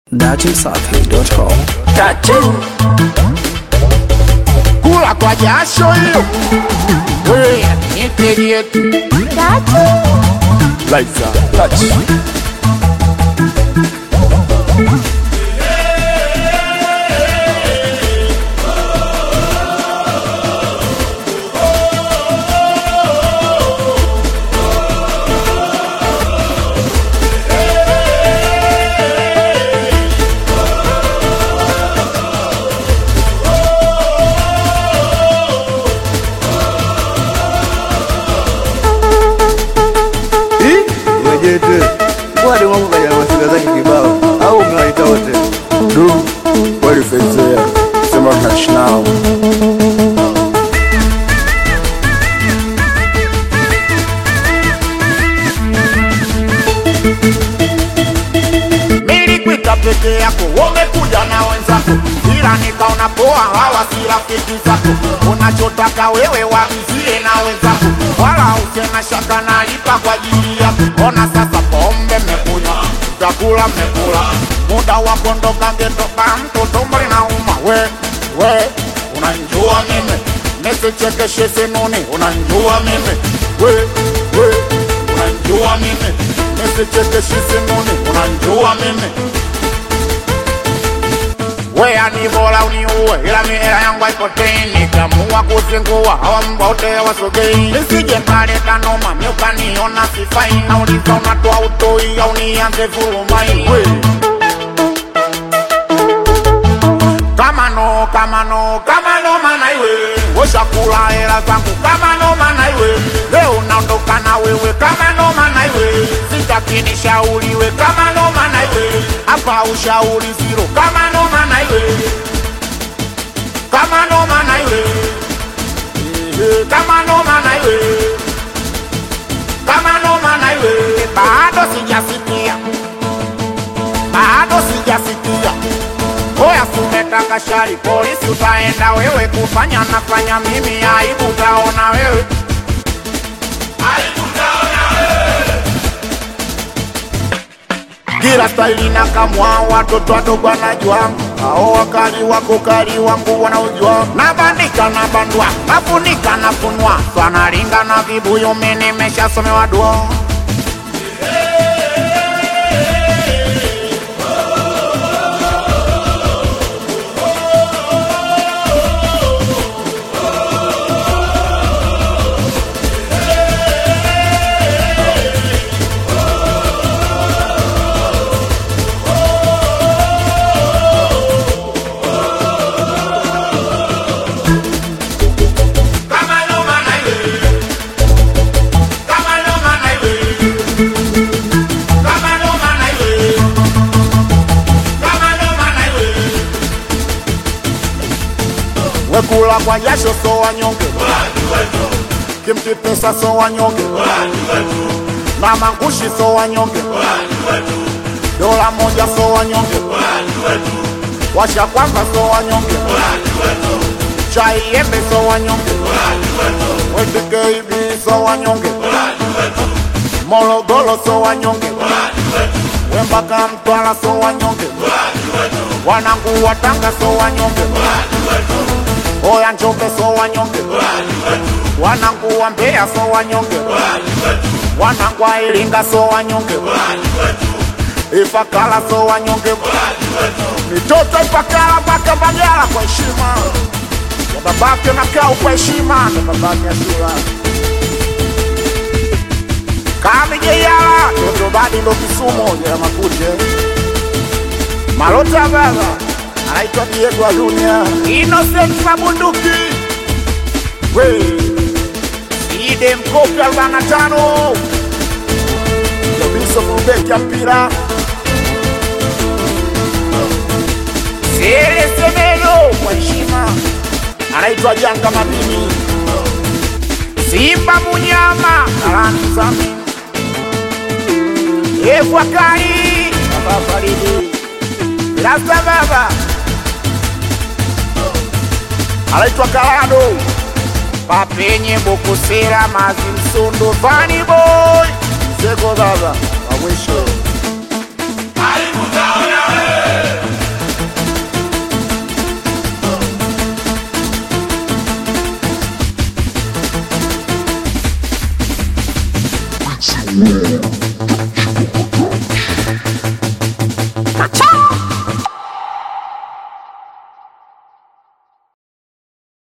datimsafi.com. Kula kwa jasho hiyo. Wewe nipige yetu. Lights out. Touch. Wadi wangu kaya masika zaki kibao au umewaita wote Du, wali fezea. Sema hash now. Mili kwita peke yako, umekuja na wenzako, ila nikaona poa hawa si rafiki zako. Unachotaka wewe wavizie na wenzako, wala usena shaka nalipa kwa ajili yako. Ona sasa pombe mmekunywa, chakula mmekula, muda wa kuondoka ngetoka mtoto mbali na uma. We, unanjua mimi, nisichekeshe sinuni, unanjua mimi. We, unanjua mimi, nisichekeshe sinuni, unanjua mimi. Wea ni bora uniue, ila mihela yangu haipotei. Nikamua kuzingua, hawa mbwa wote wasogei. Nisije kaleta noma, miukaniona sifai. Nauliza unatoa utoi, au nianze vurumai. Kama no mana iwe, osha kula hela zangu. Kama no mana iwe, leo naondoka na wewe. Kama no mana iwe, sitaki nishauriwe. Kama no mana iwe, hapa ushauri zero. Kama no mana iwe, kama no mana iwe, kama no mana iwe, kama no mana iwe. Bado sijasikia. Oya sumetaka shari, polisi utaenda wewe. Kufanya nafanya mimi, aibu utaona wewe. Kila staili na kamwa, watoto wadogo wanajua. Hao wakali wako kali wangu wanaujua. Nabandika na bandua, nafunika na funua. Twanaringa na vibuyu, mimi nimeshasomewa dua. Kula kwa jasho so wanyonge, kimti pesa so wanyonge, na mangushi so wanyonge, dola moja so wanyonge, washa kwanza so wanyonge, chai embe so wanyonge, weteke ibi so wanyonge, Morogoro so wanyonge, Wembaka Mtwara so wanyonge, wanangu wa Tanga so wanyonge, Oya Njombe so wanyonge, wanangu wa Mbeya so wanyonge, wanangu wa Iringa so wanyonge, Ifakara so wanyonge, mitoto Ifakara paka Bagala kwa heshima, ya babake na kao kwa heshima, ya babake ashura Kamije yala, toto badi ndo Kisumo ya Makuje, Malota baba anaitwa Diego Alunia, Innocent Mabunduki, Ide Mkopi 45, Lobiso Mbeki ya mpira, Sele Semeno kwa heshima, anaitwa Janga Mabini, Simba Munyama, Karani Zami, Efu Akari, Baba Faridi, Rasta baba anaitwa Kalado, Papenye Bokosera Mazi Msondo, Funny Boy Zeko baba wa mwisho. Yeah.